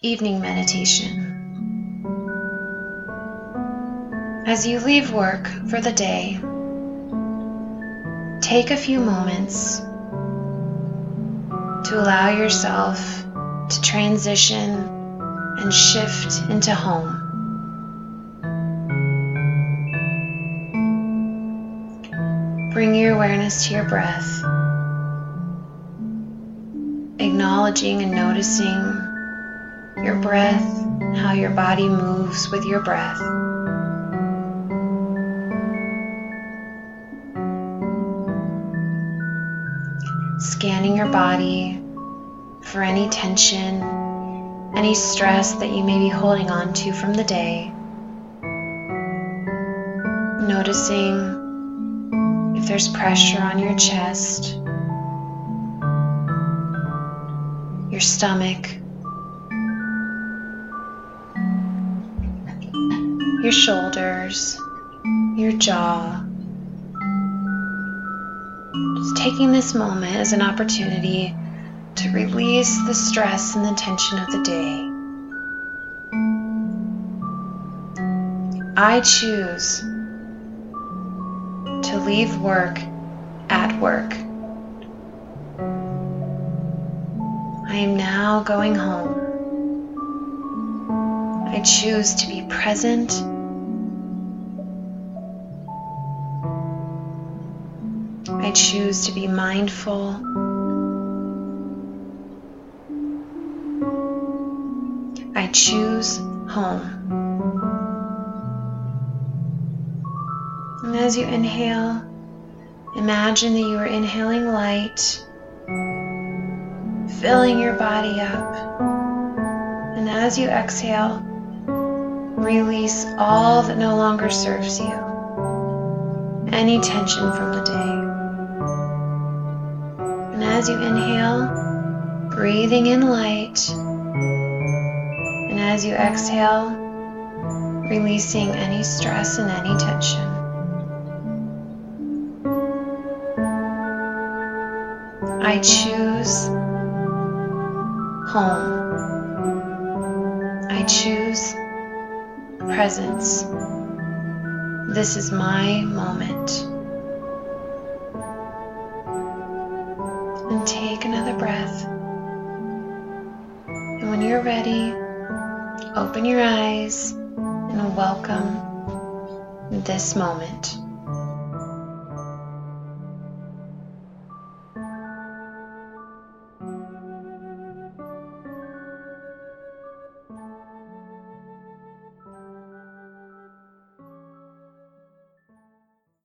evening meditation. As you leave work for the day, take a few moments to allow yourself to transition and shift into home. Bring your awareness to your breath, acknowledging and noticing your breath, how your body moves with your breath. Scanning your body for any tension, any stress that you may be holding on to from the day. Noticing if there's pressure on your chest, your stomach, your shoulders, your jaw. Just taking this moment as an opportunity to release the stress and the tension of the day. I choose to leave work at work. I am now going home. I choose to be present. I choose to be mindful. I choose home. And as you inhale, imagine that you are inhaling light, filling your body up. And as you exhale, release all that no longer serves you, any tension from the day. And as you inhale, breathing in light, and as you exhale, releasing any stress and any tension. I choose home. I choose presence. This is my moment. And take another breath. And when you're ready, open your eyes and welcome this moment.